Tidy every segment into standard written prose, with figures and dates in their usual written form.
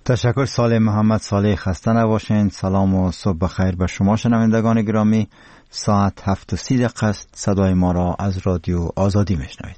تشکر صالح محمد صالح. خسته نباشین. سلام و صبح بخیر به شما شنوندگان گرامی. ساعت 7:30 است. صدای ما را از رادیو آزادی میشنوید.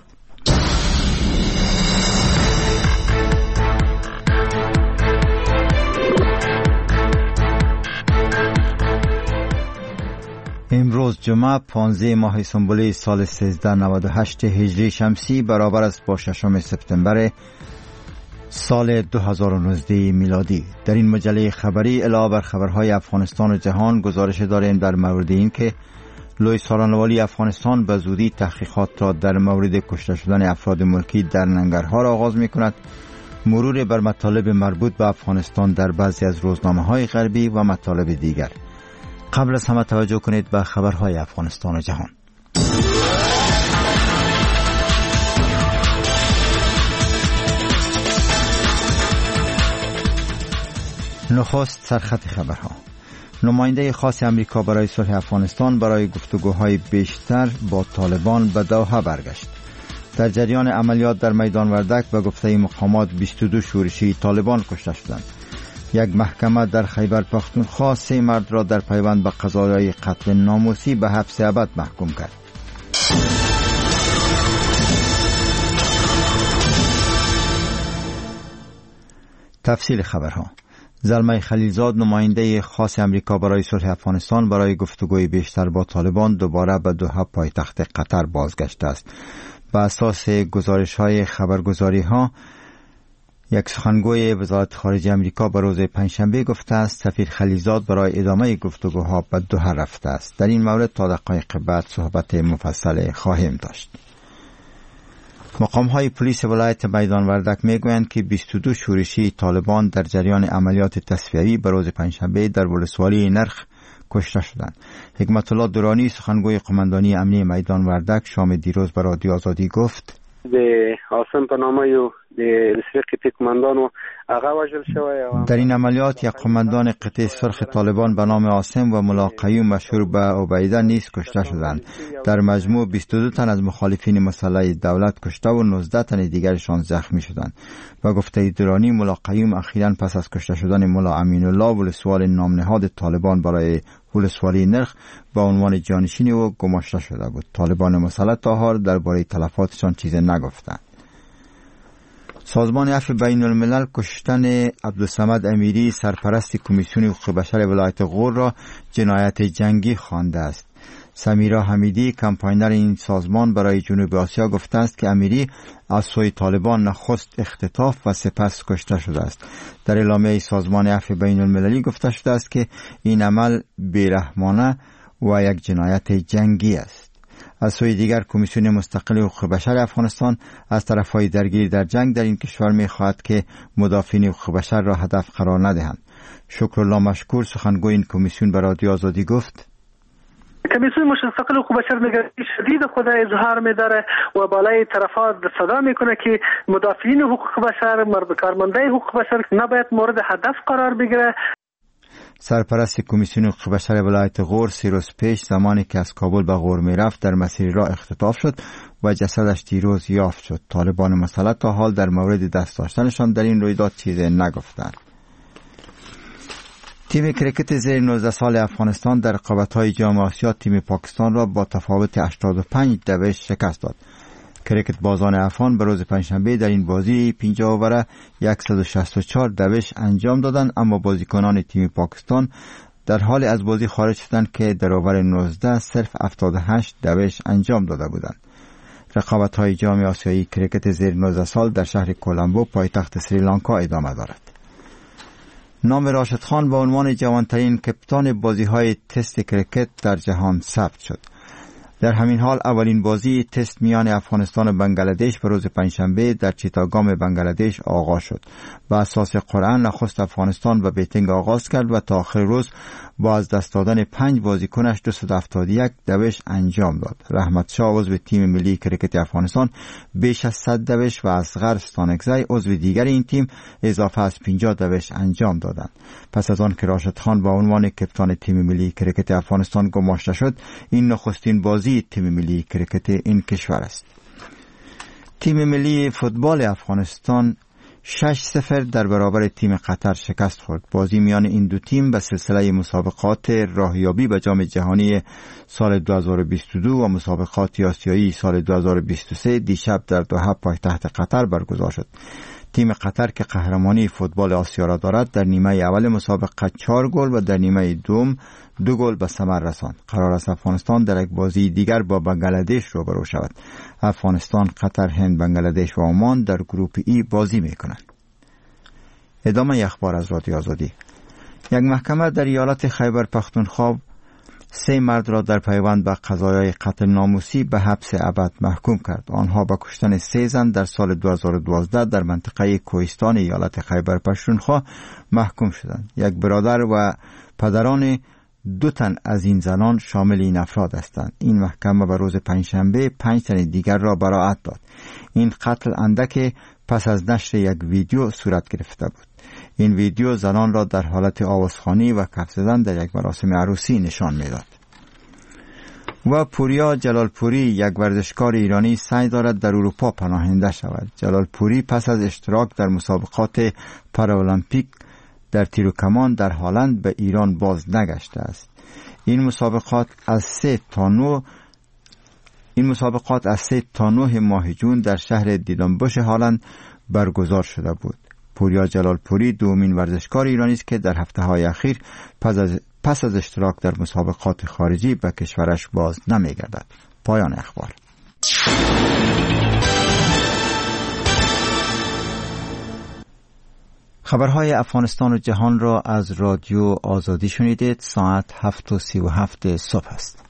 امروز جمعه 15 ماه سنبوله سال 1398 هجری شمسی برابر است با 6 سپتامبر سال 2019 میلادی. در این مجله خبری علاوه بر خبرهای افغانستان و جهان گزارش داریم در مورد این که لوی سالانوالی افغانستان به زودی تحقیقات را در مورد کشته شدن افراد ملکی در ننگرهار آغاز می کند، مرور بر مطالب مربوط به افغانستان در بعضی از روزنامه‌های غربی و مطالب دیگر. قبل از همه توجه کنید به خبرهای افغانستان و جهان. نخست سرخط خبرها. نماینده خاص امریکا برای صلح افغانستان برای گفتگوهای بیشتر با طالبان به دوحه برگشت. در جریان عملیات در میدان وردک به گفته مقامات 22 شورشی طالبان کشته شدند. یک محکمه در خیبر پختونخوا 3 مرد را در پیوند به قضایای قتل ناموسی به حبس ابد محکوم کرد. تفصیل خبرها. زلمه خلیلزاد نماینده خاص امریکا برای صلح افغانستان برای گفتگوی بیشتر با طالبان دوباره به دوحه پایتخت قطر بازگشته است. بر اساس گزارش‌های خبرگزاری‌ها یک سخنگوی وزارت خارجه امریکا به روز پنجشنبه گفته است سفیر خلیلزاد برای ادامه گفتگوها به دوحه رفته است. در این مورد تا دقایق بعد صحبت مفصل خواهیم داشت. مقام‌های پلیس ولایت میدان وردک میگویند که 22 شورشی طالبان در جریان عملیات تصفیه‌ای به روز پنجشنبه در ولسوالی نرخ کشته شدند. حکمت الله درانی سخنگوی قماندانی امنیه میدان وردک شام دیروز به رادیو آزادی گفت در این عملیات یک قماندان قطع سرخ طالبان به نام عاصم و ملا قیوم مشهور به عبیده نیز کشته شدند. در مجموع 22 تن از مخالفین مسلح دولت کشته و 19 تن دیگرشان زخمی شدند. و گفته درانی ملا قیوم اخیراً پس از کشته شدن ملا امین الله ولسوال نامنهاد طالبان برای ولسوالی نرخ با عنوان جانشین او گماشته شده بود. طالبان مسلح تا حال درباره تلفاتشان چیزی نگفتند. سازمان عفو بین الملل کشتن عبدالصمد امیری سرپرست کمیسیون حقوق بشر ولایت غور را جنایت جنگی خوانده است. سمیرا حمیدی کمپاینر این سازمان برای جنوب آسیا گفته است که امیری از سوی طالبان نخست اختطاف و سپس کشته شده است. در اعلامیه سازمان عفو بین المللی گفته شده است که این عمل بیرحمانه و یک جنایت جنگی است. از سوی دیگر کمیسیون مستقل حقوق بشر افغانستان از طرفهای درگیر در جنگ در این کشور می‌خواهد که مدافعین حقوق بشر را هدف قرار ندهند. شکرالله مشکور سخنگوی این کمیسیون به رادیو آزادی گفت کمیسیون مستقل حقوق بشر نگرانی شدید خود اظهار می‌داره و بالای طرفا صدا میکنه که مدافعین حقوق بشر، کارمندای حقوق بشر نباید مورد هدف قرار بگیره. سرپرست کمیسیون حقوق بشر ولایت غور 3 روز پیش زمانی که از کابل به غور میرفت در مسیر راه اختطاف شد و جسدش دیروز یافت شد. طالبان مسلح تا حال در مورد دست داشتنشان در این رویداد چیزی نگفتند. تیم کرکت زیر 19 سال افغانستان در رقابت‌های جام آسیا تیم پاکستان را با تفاوت 85 شکست داد. کرکت بازان افغان به روز پنجشنبه در این بازی 50 اوور 164 انجام دادند، اما بازیکنان تیم پاکستان در حال از بازی خارج شدند که در اوور 19 صرف 78 انجام داده بودند. رقابت‌های جام آسیایی کرکت زیر 19 سال در شهر کولمبو پایتخت سریلانکا ادامه دارد. نام راشد خان به عنوان جوانترین کپتان بازی‌های تست کرکت در جهان ثبت شد. در همین حال اولین بازی تست میان افغانستان و بنگلادش به روز پنجشنبه در چیتاگام بنگلادش آغاز شد. بر اساس قرعه نخست افغانستان به بیتینگ آغاز کرد و تا آخر روز با از دست دادن 5 بازیکنش 271 انجام داد. رحمت شاه عضو تیم ملی کرکت افغانستان بیش از 100 و اصغر ستانکزی عضو دیگر این تیم اضافه از 50 انجام دادند. پس از آن که راشد خان با عنوان کپتان تیم ملی کرکت افغانستان گماشته شد، این نخستین بازی تیم ملی کرکت این کشور است. تیم ملی فوتبال افغانستان 6-0 در برابر تیم قطر شکست خورد. بازی میان این دو تیم به سلسله مسابقات راهیابی به جام جهانی سال 2022 و مسابقات آسیایی سال 2023 دیشب در دوحه پایتخت قطر برگزار شد. تیم قطر که قهرمانی فوتبال آسیا را دارد در نیمه اول مسابقه 4 گل و در نیمه دوم 2 گل به ثمر رساند. قرار است افغانستان در یک بازی دیگر با بنگلادش روبرو شود. افغانستان، قطر، هند، بنگلادش و عمان در گروه ای بازی می‌کنند. ادامه اخبار از رادیو آزادی. یک محکمه در ایالت خیبر پختونخوا 3 مرد را در پیوند به قضایای قتل ناموسی به حبس ابد محکوم کرد. آنها به کشتن 3 زن در سال 2012 در منطقه کوهستان ایالت خیبر پختونخوا محکوم شدند. یک برادر و پدران 2 تن از این زنان شامل این افراد هستند. این محکمه به روز پنجشنبه 5 تن دیگر را براءت داد. این قتل اندک پس از نشر یک ویدیو صورت گرفته بود. این ویدیو زنان را در حالت آوازخوانی و کف زدن در یک مراسم عروسی نشان می‌داد. و پوریا جلالپوری، یک ورزشکار ایرانی، سعی دارد در اروپا پناهنده شود. جلالپوری پس از اشتراک در مسابقات پارالمپیک در تیر و کمان در هلند به ایران باز نگشته است. این مسابقات از 3 تا 9 ماه جون در شهر دیدنبوش هلند برگزار شده بود. پوریا جلالپوری دومین ورزشکار ایرانی است که در هفته‌های اخیر پس از اشتراک در مسابقات خارجی به کشورش باز نمی‌گردد. پایان اخبار. خبرهای افغانستان و جهان را از رادیو آزادی شنیدید. ساعت 7:37 صبح است.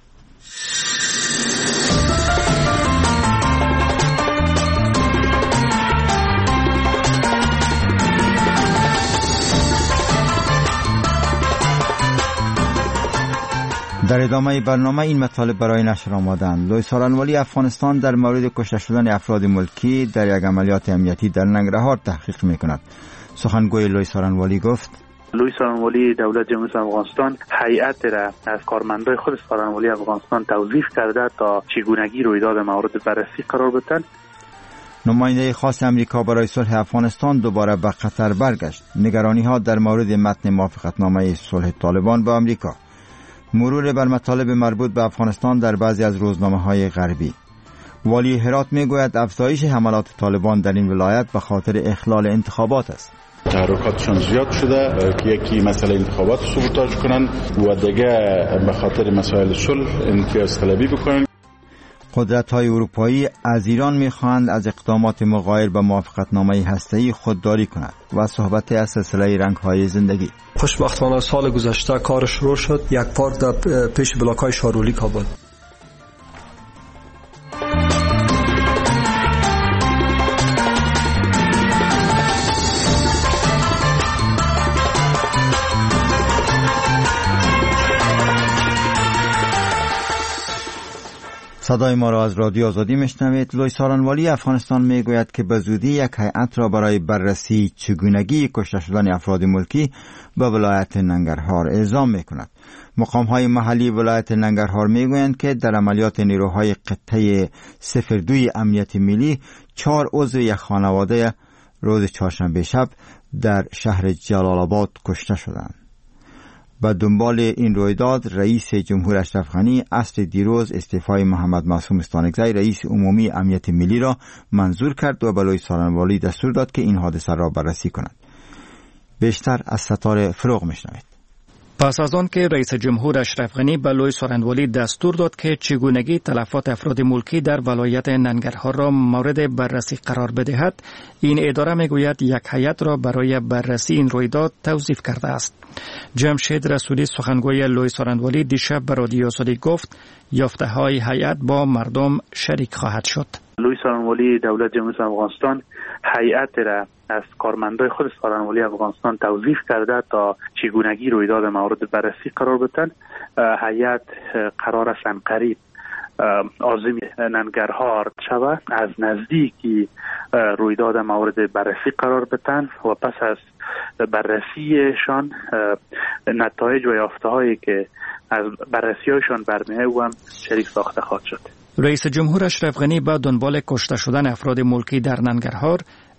در ادامه برنامه این مطالب برای نشر آمدند. لوی سارنوالی افغانستان در مورد کشته شدن افراد ملکی در یک عملیات امنیتی در ننگرهار تحقیق می‌کند. سخنگوی لوی سارنوالی گفت: لوی سارنوالی دولت جمهوری افغانستان هیئت را از کارمندای خود سارنوالی افغانستان توظیف کرده تا چگونگی رویداد مورد بررسی قرار بدهند. نماینده خاص امریکا برای صلح افغانستان دوباره به قطر برگشت. نگرانی‌ها در مورد متن موافقتنامه صلح طالبان با امریکا. مرور بر مطالب مربوط به افغانستان در بعضی از روزنامه‌های غربی. والی هرات میگوید افزایش حملات طالبان در این ولایت به خاطر اخلال انتخابات است. تحرکاتشان زیاد شده که یکی مسئله انتخابات سبوتاژ کنن و دیگه به خاطر مسائل صلح امتیاز طلبی بکنن. قدرت‌های اروپایی از ایران می‌خواهند از اقدامات مغایر به موافقتنامه هسته‌ای خودداری کند و صحبت از سلسله رنگ‌های زندگی. خوشبختانه سال گذشته کار شروع شد. یک پارک در پیش بلاک‌های شارولی کابل. صدای ما را از رادیو آزادی میشنوید. لوی سارنوالی افغانستان میگوید که به زودی یک هیئت را برای بررسی چگونگی کشته شدن افراد ملکی به ولایت ننگرهار اعزام میکند. مقام‌های محلی ولایت ننگرهار میگویند که در عملیات نیروهای قطعه 02 امنیت ملی 4 عضو یک خانواده روز چهارشنبه شب در شهر جلال آباد کشته شدند. به دنبال این رویداد رئیس جمهور اشرف غنی عصر دیروز استعفای محمد معصوم استانکزی رئیس عمومی امنیت ملی را منظور کرد و به لوی سارنوالی دستور داد که این حادثه را بررسی کند. بیشتر از ستاره فروغ میشنوید. پس از آن که رئیس جمهور اشرف غنی به لوی سارنوالی دستور داد که چگونگی تلفات افراد ملکی در ولایت ننگرهار را مورد بررسی قرار بدهد، این اداره میگوید یک هیئت را برای بررسی این رویداد توظیف کرده است. جمشید رسولی سخنگوی لوی سارنوالی دیشب به رادیو آزادی گفت یافته‌های هیئت با مردم شریک خواهد شد. لوی سارنوالی دولت جمهوری افغانستان هیئت را از کارمندای خود سارنوالی افغانستان توظیف کرده تا چگونگی رویداد مورد بررسی قرار بدهند. هیئت قرار است عنقریب عازم ننگرهار شود، از نزدیکی رویداد مورد بررسی قرار بدهند و پس از بررسیشان نتایج و یافته‌هایی که از بررسی‌هایشان برمی‌آید و هم شریک ساخته خواهد شد. رئیس جمهور اشرف غنی با دنبال کشته شدن افراد ملکی در ننگرهار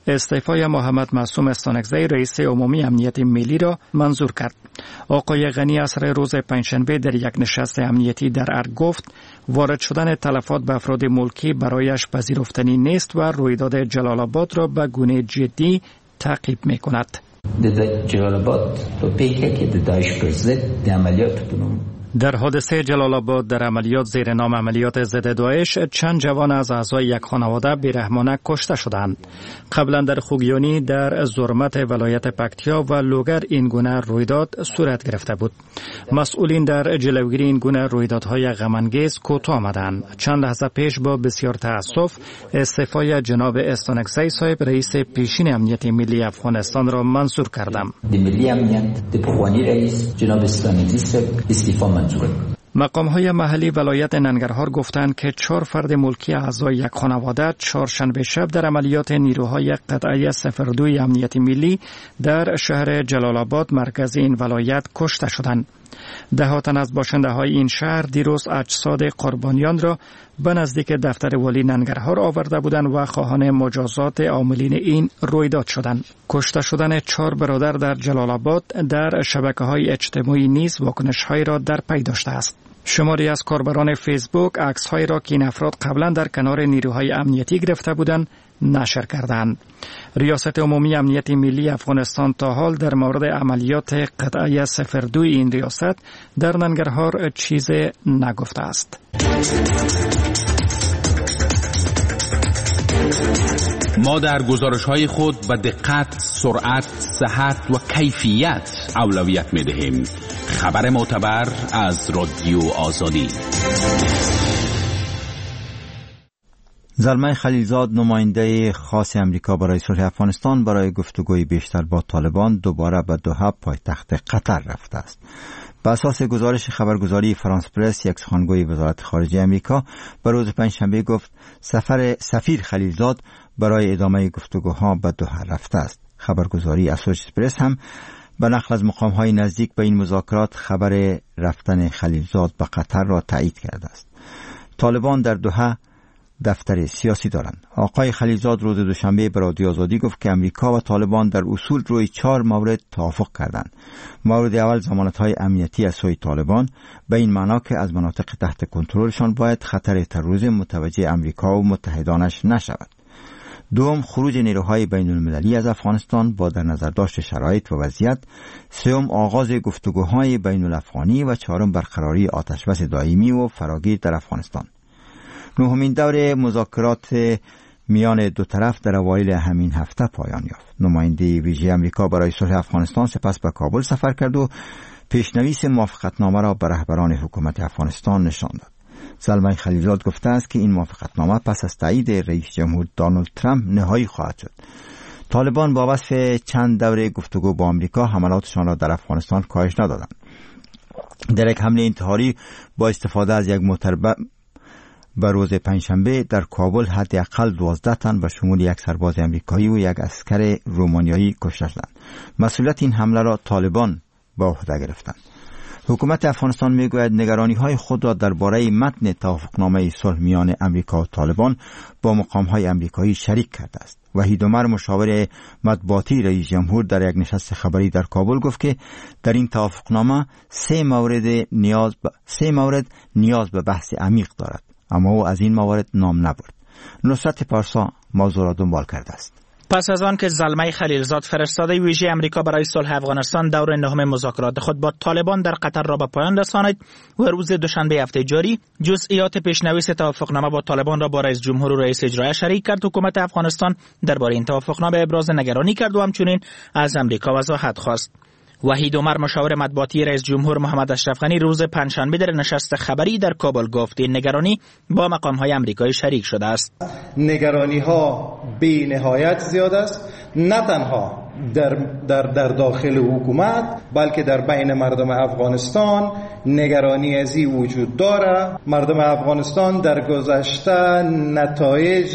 استعفای محمد معصوم استانکزی رئیس عمومی امنیت ملی را منظور کرد. آقای غنی عصر روز پنجشنبه در یک نشست امنیتی در ارگ گفت وارد شدن تلفات به افراد ملکی برایش پذیرفتنی نیست و رویداد جلال آباد را به گونه جدی تعقیب می کند. جلال آباد تو پیکه که داعش پر ضد عملیات بنوم. در حادثه جلال آباد در عملیات زیر نام عملیات ضد داعش چند جوان از اعضای یک خانواده بیرحمانه کشته شدند. قبلا در خوگیانی در زرمت ولایت پکتیا و لوگر این گونه رویداد صورت گرفته بود. مسئولین در جلوگیری این گونه رویدادهای غم‌انگیز کوتاه آمدند. چند لحظه پیش با بسیار تأسف استعفای جناب استانکزی صاحب رئیس پیشین امنیت ملی افغانستان را منظور کردم. ملی امنیت دپوانی رئیس جناب استانکزی صاحب استعفا مقام‌های محلی ولایت ننگرهار گفتند که 4 فرد ملکی اعضای یک خانواده چهارشنبه شب در عملیات نیروهای قطعه 02 امنیت ملی در شهر جلال آباد مرکز این ولایت کشته شدند. ده تن از باشنده‌های این شهر دیروز اجساد قربانیان را به نزدیک دفتر والی ننگرهار آورده بودند و خواهان مجازات عاملین این رویداد شدند. کشته شدن 4 برادر در جلال آباد در شبکه‌های اجتماعی نیز واکنش‌هایی را در پی داشته است. شماری از کاربران فیسبوک عکس‌هایی را که این افراد قبلا در کنار نیروهای امنیتی گرفته بودند نشر کردند. ریاست عمومی امنیت ملی افغانستان تا حال در مورد عملیات قطعه 02 این ریاست در ننگرهار چیز نگفته است. ما در گزارش‌های خود به دقت، سرعت، صحت و کیفیت اولویت می‌دهیم. خبر معتبر از رادیو آزادی. زلمه خلیلزاد نماینده خاص امریکا برای صلح افغانستان برای گفتگوی بیشتر با طالبان دوباره به دوحه پایتخت قطر رفته است. بر اساس گزارش خبرگزاری فرانس پرس، یک سخنگوی وزارت خارجه امریکا به روز پنجشنبه گفت سفیر خلیلزاد برای ادامه گفتگوها به دوحه رفته است. خبرگزاری اسوسییتد پرس هم به نقل از مقام‌های نزدیک به این مذاکرات خبر رفتن خلیلزاد به قطر را تایید کرده است. طالبان در دوحه دفتر سیاسی دارند. آقای خلیلزاد روز دوشنبه به رادیو آزادی گفت که امریکا و طالبان در اصول روی 4 مورد توافق کردند. مورد اول ضمانت‌های امنیتی از سوی طالبان به این معنا که از مناطق تحت کنترلشان باید خطر تروریسم متوجه امریکا و متحدانش نشود. دوم، خروج نیروهای بین المللی از افغانستان با در نظر داشت شرایط و وضعیت. سوم، آغاز گفتگوهای بین الافغانی و چهارم، برقراری آتشبس دائمی و فراگیر در افغانستان. نهمین دور مذاکرات میان دو طرف در اوایل همین هفته پایان یافت. نماینده ویژه امریکا برای صلح افغانستان سپس به کابل سفر کرد و پیشنویس موافقتنامه را به رهبران حکومت افغانستان نشان داد. زلمه خلیلزاد گفته است که این موافقتنامه پس از تایید رئیس جمهور دونالد ترامپ نهایی خواهد شد. طالبان با وصف چند دوره گفتگو با امریکا حملاتشان را در افغانستان کاهش ندادند. در یک حمله انتحاری با استفاده از یک موتر به روز پنجشنبه در کابل حداقل 12 تن به شمول یک سرباز امریکایی و یک عسکر رومانیایی کشته شدند. مسئولیت این حمله را طالبان به عهده گرفتند. حکومت افغانستان میگوید نگرانی‌های خود را درباره متن توافقنامه صلح میان امریکا و طالبان با مقام‌های امریکایی شریک کرده است. وحید عمر مشاور مطبوعاتی رئیس جمهور در یک نشست خبری در کابل گفت که در این توافقنامه 3 مورد نیاز به بحث عمیق دارد، اما او از این موارد نام نبرد. نصرت پارسا موضوع را دنبال کرده است. پس از آن که زلمه خلیلزاد فرستاده ویژه امریکا برای صلح افغانستان دور نهم مذاکرات خود با طالبان در قطر را به پایان رساند و روز دوشنبه هفته جاری جزئیات پیشنویس توافقنامه با طالبان را با رئیس جمهور و رئیس اجرایی شریک کرد، حکومت افغانستان درباره این توافقنامه ابراز نگرانی کرد و همچنین از امریکا وضاحت خواست. وحید عمر مشاور مطبوعاتی رئیس جمهور محمد اشرف غنی روز پنجشنبه در نشست خبری در کابل گفت این نگرانی با مقام‌های آمریکایی شریک شده است. نگرانی‌ها بی نهایت زیاد است، نه تنها در داخل حکومت بلکه در بین مردم افغانستان نگرانی از این وجود داره. مردم افغانستان در گذشته نتایج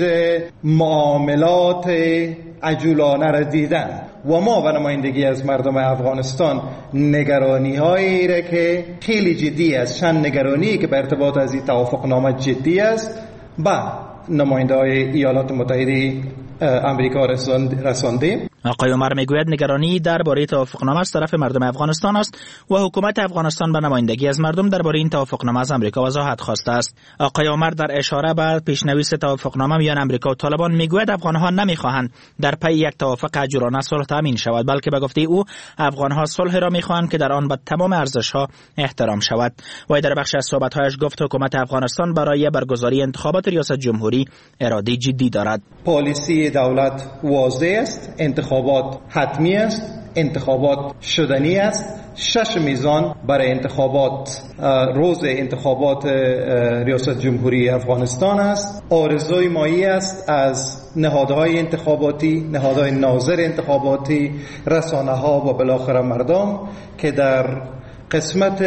معاملات عجولانه را دیدن و ما به نمایندگی از مردم افغانستان نگرانی هایی را که خیلی جدی است، چند نگرانی که به ارتباط از این توافقنامه جدی است، با نماینده های ایالات متحده امریکا رساندیم. آقای عمر میگوید نگرانی درباره توافقنامه از طرف مردم افغانستان است و حکومت افغانستان به نمایندگی از مردم درباره این توافقنامه از امریکا وضاحت خواسته است. آقای عمر در اشاره به پیشنویس توافقنامه میان امریکا و طالبان میگوید افغانها نمیخواهند در پی یک توافق اجورانه صلح تامین شود، بلکه به گفته او افغانها صلح را میخواهند که در آن به تمام ارزش‌ها احترام شود. و در بخش از صحبت‌هایش گفت حکومت افغانستان برای برگزاری انتخابات ریاست جمهوری اراده جدی دارد. پالیسی دولت واضح است، انتخابات حتمی است، انتخابات شدنی است. 6 میزان برای انتخابات، روز انتخابات ریاست جمهوری افغانستان است. آرزوی مایی است از نهادهای انتخاباتی، نهادهای ناظر انتخاباتی، رسانه‌ها و بالاخره مردم که در قسمت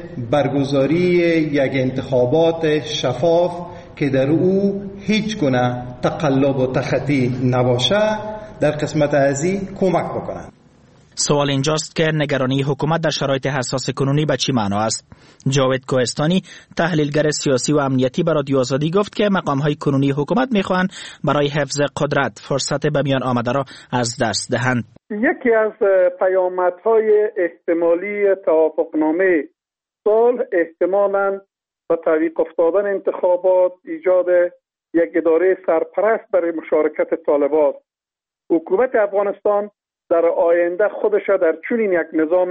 برگزاری یک انتخابات شفاف که در او هیچ گونه تقلب و تخطی نباشه در قسمت ازی کمک بکنند. سوال اینجاست که نگرانی حکومت در شرایط حساس کنونی به چی معنا است؟ جاوید کوهستانی تحلیلگر سیاسی و امنیتی به رادیو آزادی گفت که مقام‌های کنونی حکومت می‌خواهند برای حفظ قدرت فرصت به میان آمده را از دست دهند. یکی از پیامدهای احتمالی توافقنامه صلح احتمالاً با تعویق افتادن انتخابات، ایجاد یک اداره سرپرست برای مشارکت طالبان. حکومت افغانستان در آینده خودش در چنین یک نظام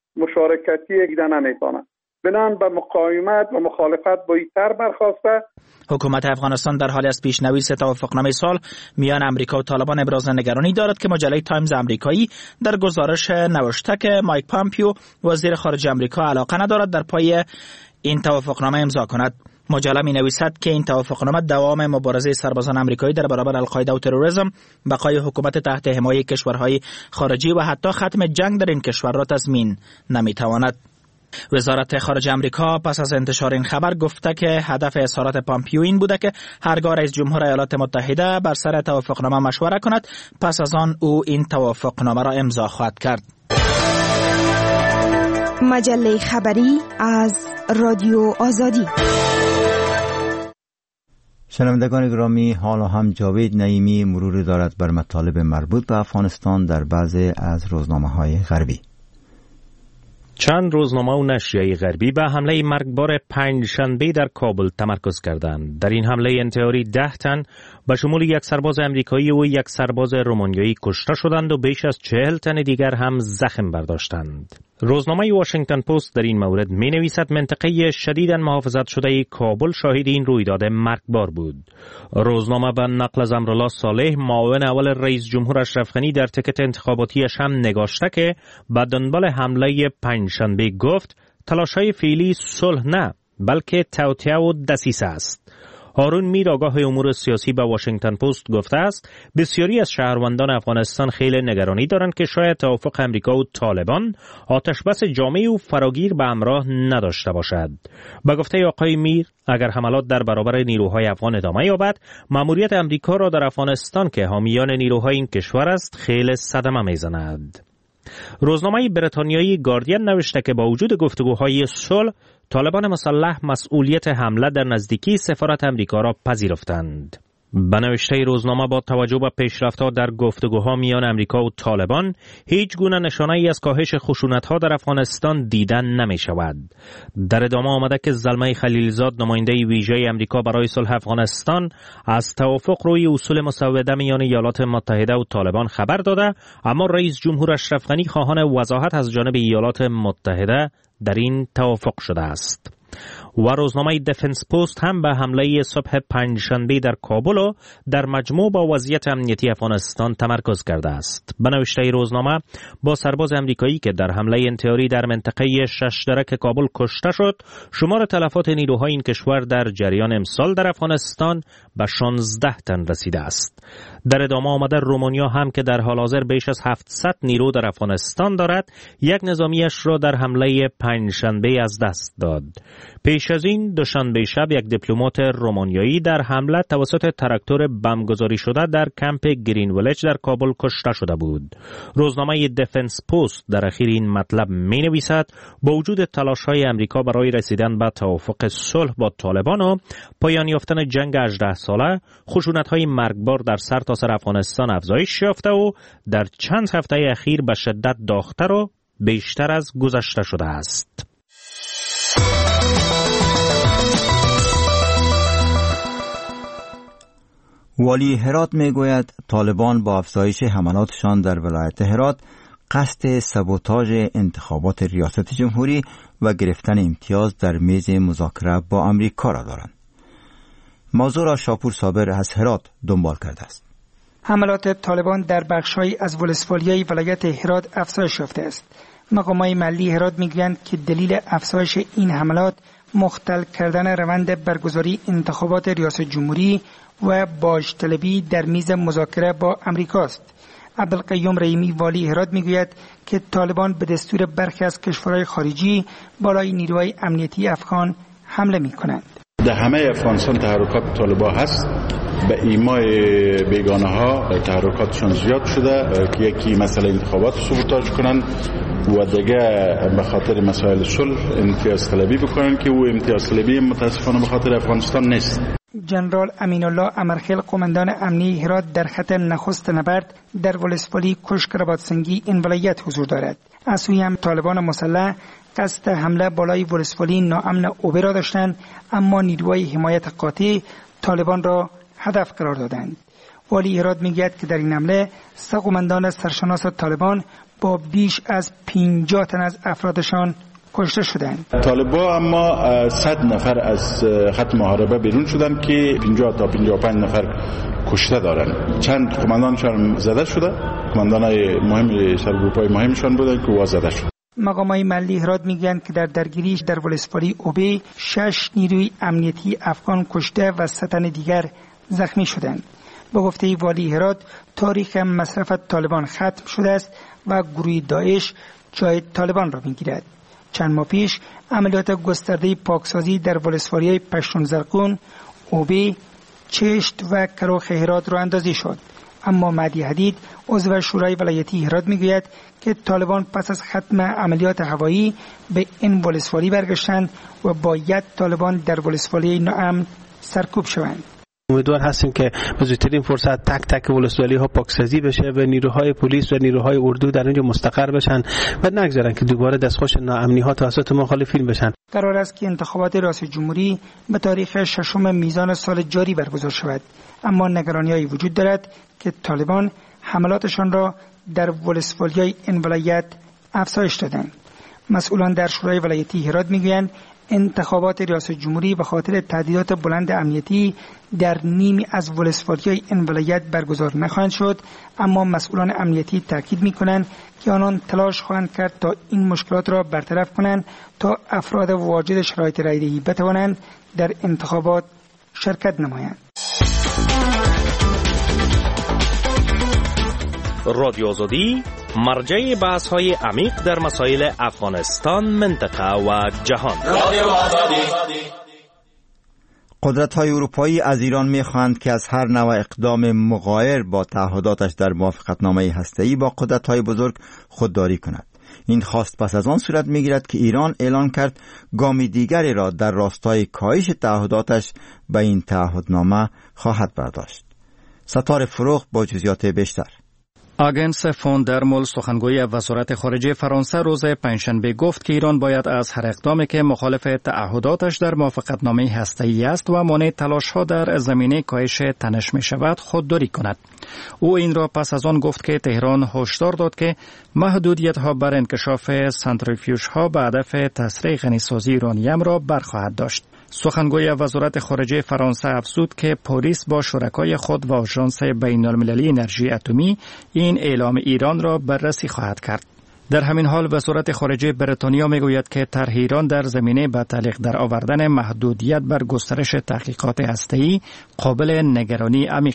مشارکتی دیده نمی‌تواند. بنابراین به مقاومت و مخالفت بایدتر برخاسته. حکومت افغانستان در حال از پیشنویس توافقنامه صلح میان امریکا و طالبان ابراز نگرانی دارد که مجله تایمز امریکایی در گزارش نوشته که مایک پامپیو وزیر خارجه امریکا علاقه ندارد در پای این توافقنامه امضا کند. مجله می نویسد که این توافقنامه دوام مبارزه سربازان امریکایی در برابر القاعده و تروریسم، بقای حکومت تحت حمایه کشورهای خارجی و حتی ختم جنگ در این کشور را تضمین نمی-تواند. وزارت خارجه امریکا پس از انتشار این خبر گفته که هدف اظهارات پامپیو این بوده که هرگاه رئیس جمهور ایالات متحده بر سر توافقنامه مشوره کند، پس از آن او این توافقنامه را امضا خواهد کرد. مجله خبری از رادیو آزادی. شنوندگان گرامی، حالا هم جاوید نعیمی مرور دارد بر مطالب مربوط به افغانستان در بعضی از روزنامه‌های غربی. چند روزنامه و نشریه غربی به حمله مرگبار پنجشنبه در کابل تمرکز کردند. در این حمله انتحاری 10 تن به شمول یک سرباز امریکایی و یک سرباز رومانیایی کشته شدند و بیش از 40 تن دیگر هم زخم برداشتند. روزنامه واشنگتن پست در این مورد می نویسد منطقه شدیداً محافظت شده کابل شاهد این رویداد مرگبار بود. روزنامه به نقل از امرالله صالح معاون اول رئیس جمهور اشرف غنی در تکت انتخاباتیش هم نگاشته که به دنبال حمله پنجشنبه گفت تلاش‌های فعلی صلح نه بلکه توطئه و دسیسه است. هارون میر آگاه امور سیاسی به واشنگتن پست گفته است بسیاری از شهروندان افغانستان خیلی نگرانی دارند که شاید توافق امریکا و طالبان آتشبس جامع و فراگیر به همراه نداشته باشد. به گفته آقای میر اگر حملات در برابر نیروهای افغان ادامه یابد، مأموریت امریکا را در افغانستان که حامیان نیروهای این کشور است خیلی صدمه میزند. روزنامه بریتانیایی گاردین نوشته که با وجود گفتگوهای صلح، طالبان مسلح مسئولیت حمله در نزدیکی سفارت امریکا را پذیرفتند. به نوشته روزنامه با توجه به پیشرفت‌ها در گفتگوها میان امریکا و طالبان، هیچ گونه نشانه‌ای از کاهش خشونت‌ها در افغانستان دیدن نمی‌شود. در ادامه آمده که زلمه خلیلزاد نماینده ویژه امریکا برای صلح افغانستان از توافق روی اصول مسوده میان ایالات متحده و طالبان خبر داده، اما رئیس جمهور اشرف غنی خواهان وضاحت از جانب ایالات متحده در این توافق شده است. و روزنامه دفنس پست هم به حمله صبح پنجشنبه در کابل و در مجموع با وضعیت امنیتی افغانستان تمرکز کرده است. به نوشته روزنامه با سرباز امریکایی که در حمله انتحاری در منطقه ششدرک کابل کشته شد، شمار تلفات نیروهای این کشور در جریان امسال در افغانستان به 16 تن رسیده است. در ادامه آمده رومانیا هم که در حال حاضر بیش از 700 نیرو در افغانستان دارد، یک نظامیش را در حمله پنجشنبه از دست داد. پیش پیش از این دوشنبه شب یک دیپلمات رومانیایی در حمله توسط تراکتور بمبگذاری شده در کمپ گرین ویلج در کابل کشته شده بود. روزنامه دفنس پست در اخیر این مطلب می نویسد با وجود تلاش‌های امریکا برای رسیدن به توافق صلح با طالبان و پایان یافتن جنگ 18 ساله، خشونت‌های مرگبار در سرتاسر افغانستان افزایش یافته و در چند هفته اخیر به شدت داغ‌تر و بیشتر از گذشته شده است. والی هرات میگوید طالبان با افزایش حملاتشان در ولایت هرات قصد سبوتاژ انتخابات ریاست جمهوری و گرفتن امتیاز در میز مذاکره با امریکا را دارند. موضوع را شاپور صابر از هرات دنبال کرده است. حملات طالبان در بخش‌های از ولسوالیای ولایت هرات افزایش یافته است. مقامات محلی هرات میگویند که دلیل افزایش این حملات مختل کردن روند برگزاری انتخابات ریاست جمهوری و باج طلبی در میز مذاکره با امریکاست. عبدالقیوم رحیمی والی هرات میگوید که طالبان به دستور برخی از کشورهای خارجی بالای نیروهای امنیتی افغان حمله میکنند. در همه افغانستان تحرکات طالبان هست. به ایمای بیگانه ها تحرکاتشون زیاد شده که یکی مسئله انتخابات سبوتاژ کنن و دیگه به خاطر مسائل صلح امتیاز طلبی بکنن که او امتیاز طلبی متاسفانه به خاطر افغانستان نیست. جنرال امین الله امرخیل قماندان امنی هرات در خط نخست نبرد در ولسوالی کشک رباطسنگی این ولایت حضور دارد. از سوی هم طالبان مسلح قصد حمله بالای ولسوالی ناامن اوبه را داشتند، اما نیروهای حمایت قاطع طالبان را هدف قرار دادند. والی هرات میگوید که در این حمله 3 قماندان سرشناس طالبان با بیش از 50 تن از افرادشان کشته شدند. طالبان اما 100 نفر از خط محاربه بیرون شدند که 50 تا 55 نفر کشته دارند. چند قماندانشان زده شده، قماندانای مهم سرگروپ‌های مهمشان بودند که وا زده شد. مقامات محلی هرات میگویند که در درگیری در ولسوالی اوبه 6 نیروی امنیتی افغان کشته و 3 تن دیگر زخمی شدند. به گفته والی هرات تاریخ مصرف طالبان ختم شده است و گروه داعش جای طالبان را میگیرد. چند ماه پیش عملیات گسترده پاکسازی در ولسوالی‌های پشتون زرقون، اوبه، چشت و کراخ هرات را اندازی شد. اما مهدی حدید عضو شورای ولایتی هرات میگوید که طالبان پس از ختم عملیات هوایی به این ولسوالی برگشتند و باید طالبان در ولسوالی ناامن سرکوب شوند. امیدوار هستیم که به زودترین فرصت تک تک ولسوالی ها پاکسازی بشه و نیروهای پلیس و نیروهای اردو در اونجا مستقر بشن و نگذارن که دوباره دستخوش ناامنی ها توسط مخالفین بشن. قرار است که انتخابات ریاست جمهوری به تاریخ 6 میزان سال جاری برگزار شود، اما نگرانی‌هایی وجود دارد که طالبان حملاتشان را در ولسوالی‌های این ولایت افزایش دادند. مسئولان در شورای ولایتی هرات میگویند انتخابات ریاست جمهوری به خاطر تهدیدات بلند امنیتی در نیمی از ولسوالی‌های این ولایت برگزار نخواهند شد، اما مسئولان امنیتی تاکید می‌کنند که آنان تلاش خواهند کرد تا این مشکلات را برطرف کنند تا افراد واجد شرایط رایدهی بتوانند در انتخابات شرکت نمایند. رادیو آزادی مرجع بحث‌های عمیق در مسائل افغانستان، منطقه و جهان. قدرت‌های اروپایی از ایران می‌خواهند که از هر نوع اقدام مغایر با تعهداتش در موافقتنامه هسته‌ای با قدرت‌های بزرگ خودداری کند. این خواست پس از آن صورت می‌گیرد که ایران اعلان کرد گامی دیگری را در راستای کاهش تعهداتش به این تعهدنامه خواهد برداشت. ستاره فروغ با جزئیات بیشتر. آژانس فوندرمول سخنگوی وزارت خارجه فرانسه روز پنجشنبه گفت که ایران باید از هر اقدامی که مخالف تعهداتش در موافقتنامه هسته‌ای است و مانع تلاش‌ها در زمینه کاهش تنش می‌شود خودداری کند. او این را پس از آن گفت که تهران هشدار داد که محدودیت‌ها بر انکشاف سانتریفیوژها به هدف تسریع غنیسازی یورانیم را برخواهد داشت. سخنگوی وزارت خارجه فرانسه افزود که پاریس با شرکای خود و آژانس بین‌المللی انرژی اتمی این اعلام ایران را بررسی خواهد کرد. در همین حال وزارت خارجه بریتانیا میگوید که طرح ایران در زمینه به تعلیق در آوردن محدودیت بر گسترش تحقیقات هسته‌ای قابل نگرانی عمیق است.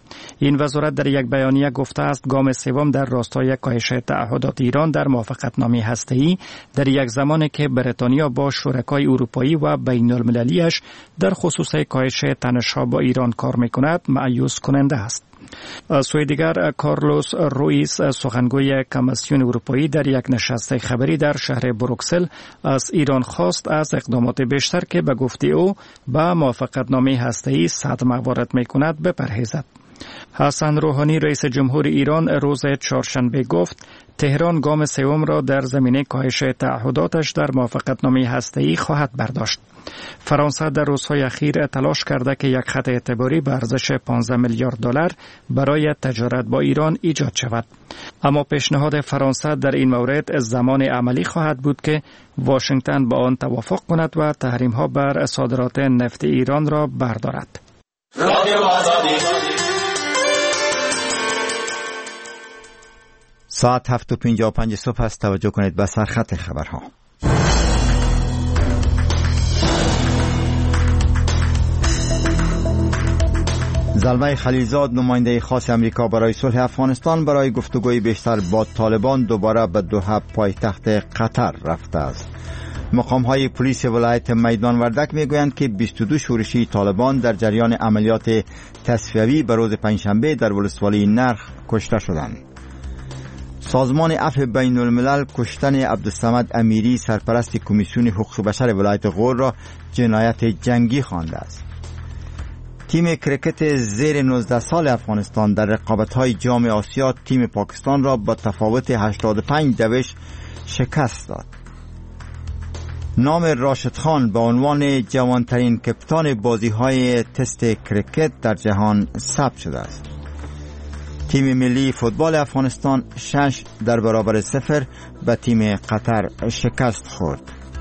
این وزارت در یک بیانیه گفته است گام سوم در راستای کاهش تعهدات ایران در موافقتنامه هسته‌ای در یک زمانی که بریتانیا با شرکای اروپایی و بین المللیش در خصوص کاهش تنش‌ها با ایران کار می‌کند مایوس کننده است. از سوی دیگر کارلوس روئیس سخنگوی کمیسیون اروپایی در یک نشست خبری در شهر بروکسل از ایران خواست از اقدامات بیشتر که به گفته او به موافقتنامه هسته‌ای صدمه وارد می‌کند بپرهیزد. حسن روحانی رئیس جمهور ایران روز چهارشنبه گفت تهران گام سوم را در زمینه کاهش تعهداتش در موافقتنامه هسته‌ای خواهد برداشت. فرانسه در روزهای اخیر تلاش کرده که یک خط اعتباری به ارزش 15 میلیارد دلار برای تجارت با ایران ایجاد شود. اما پیشنهاد فرانسه در این مورد زمان عملی خواهد بود که واشنگتن با آن توافق کند و تحریم‌ها بر صادرات نفت ایران را بردارد. ساعت 7:55 صبح است. توجه کنید به سرخط خبرها. زلمه خلیلزاد نماینده خاص امریکا برای صلح افغانستان برای گفتگوی بیشتر با طالبان دوباره به دوحه پایتخت قطر رفته است. مقام‌های پلیس ولایت میدان وردک میگویند که 22 شورشی طالبان در جریان عملیات تصفیوی به روز پنجشنبه در ولسوالی نرخ کشته شدند. سازمان عفو بین الملل کشتن عبدالصمد امیری سرپرست کمیسیون حقوق بشر ولایت غور را جنایت جنگی خوانده است. تیم کرکت زیر 19 سال افغانستان در رقابت‌های جام آسیا تیم پاکستان را با تفاوت 85 شکست داد. نام راشد خان به عنوان جوانترین کپتان بازی‌های تست کرکت در جهان ثبت شده است. تیم ملی فوتبال افغانستان 6-0 به تیم قطر شکست خورد.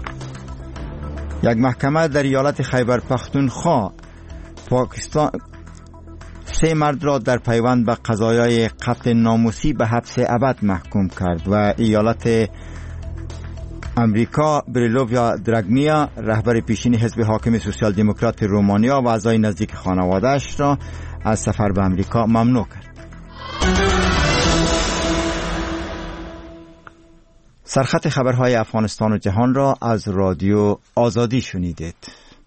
یک محکمه در ایالت خیبر پختونخوا پاکستان 3 مرد را در پیوند به قضایای قتل ناموسی به حبس ابد محکوم کرد و ایالت امریکا بریلویا دراگنیا رهبر پیشین حزب حاکم سوسیال دموکرات رومانیا و اعضای نزدیک خانواده‌اش را از سفر به امریکا ممنوع کرد. سرخط خبرهای افغانستان و جهان را از رادیو آزادی شنیدید.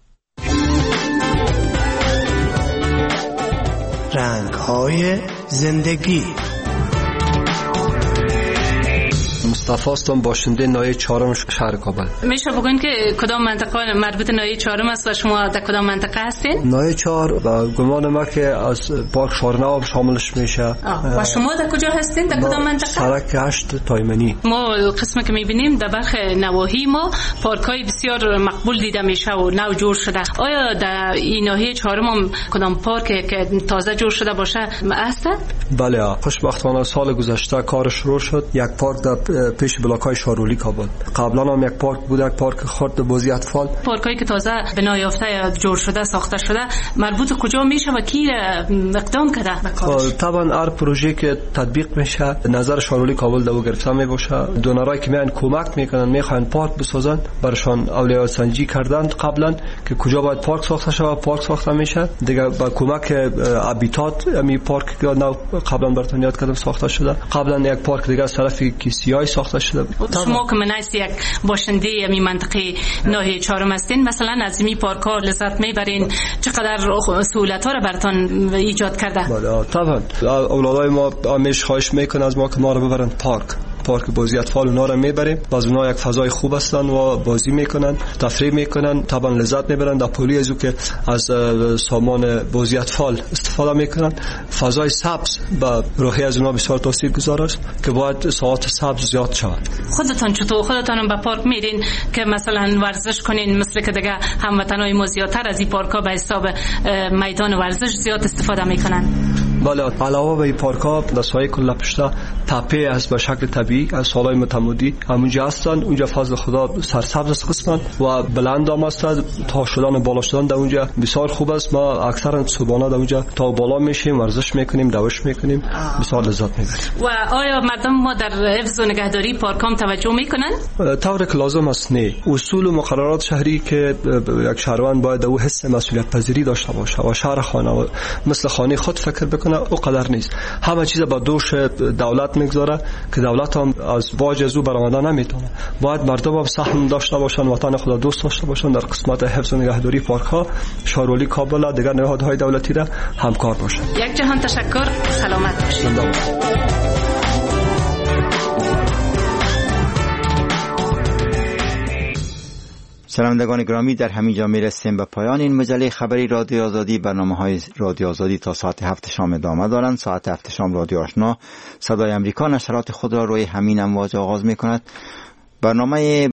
رنگ‌های زندگی. مصطفی هستم، باشنده ناحیه 4 شهر کابل. میشه بگوین که کدام منطقه مربوط ناحیه 4 است و شما در کدام منطقه هستین؟ ناحیه 4 و گمان ما که از پارک شارناب شاملش میشه. و شما در کجا هستین؟ در کدام منطقه؟ سرک 8 تایمنی. ما قسمی که میبینیم در برخ نواحی ما پارک‌های بسیار مقبول دیده میشه و نو جور شده. آیا در این ناحیه 4 هم کدام پارک که تازه جور شده باشه هست؟ بله، خوشبختانه سال گذشته کارش شروع شد. یک پارک در پیش بلاک‌های شارولی کابل. قبلا هم یک پارک بود، یک پارک خرد بازی اطفال. پارکایی که تازه بنا یافته جور شده ساخته شده مربوط کجا میشه و کی اقدام کرده به کارش؟ طبعا هر پروژه که تطبیق میشه نظر شارولی کابل دو گرفته میباشه. دونرایی که میان کمک میکنن میخوان پارک بسازن برشان اولویت سنجی کردن قبلا که کجا باید پارک ساخته شه، پارک ساخته میشه دیگه با کمک ابیتات. می پارک نو قبلا براتون یاد کردم ساخته شده. قبلا یک پارک دیگه از طرف کیسیای ساخته شده. شما که منایس یک باشنده می منطقه ناحیه 4 هستین، مثلا از می پارک‌ها لذت میبرین؟ چقدر سهولت‌ها را براتون ایجاد کرده؟ بله طبعا اولادای ما همیشه خواهش میکنن از ما که ما رو ببرن پارک بازی اطفال اونا رو میبریم. باز اونا یک فضای خوب هستن و بازی میکنن، تفریح میکنن، طبعا لذت میبرن. در پولی ازو که از سامان بازی اطفال استفاده میکنن. فضای سبز با روحی از اونا بسیار تاثیرگذار است که باید ساعات سبز زیاد شود. خودتون چطور خودتون به پارک میرین که مثلا ورزش کنین؟ مثل که دیگه هموطنای ما زیادتر از این پارک‌ها به حساب میدان ورزش زیاد استفاده میکنن. بله، علاوه بر این پارک‌ها در سایه کل پشتا تپه است به شکل طبیعی از سالهای متمادی همونجا هستن. اونجا فضل خدا سرسبز است قسمت و بلند هم است. تا شدن و بالا شدن در اونجا بسیار خوب است. ما اکثرا صبحانه در اونجا تا بالا میشیم، ورزش میکنیم، دوش میکنیم، بسیار لذت میبریم. و آیا مردم ما در حفظ و نگهداری پارکام توجه میکنن؟ طوری که لازم است نه. اصول و مقررات شهری که یک شهروند باید او حس مسئولیت پذیری داشته باشه و شهر خانه مثل خانه خود فکر بکنه کنه او قدر نیست. همه چیز با دوش دولت میگذاره که دولت هم از باج از او برآمده نمیتونه. باید مردم هم سهم داشته باشن، وطن خدا دوست داشته باشن، در قسمت حفظ و نگهداری پارک ها شارولی کابل دیگر نهادهای دولتی را همکار باشن. یک جهان تشکر، سلامت باشید. شنوندگان گرامی، در همین جا میرسیم به پایان این مجله خبری رادیو آزادی. برنامه‌های رادیو آزادی تا ساعت 7 شام ادامه دارند. ساعت 7 شام رادیو آشنا صدای امریکا نشرات خود را روی همین امواج آغاز می‌کند. برنامه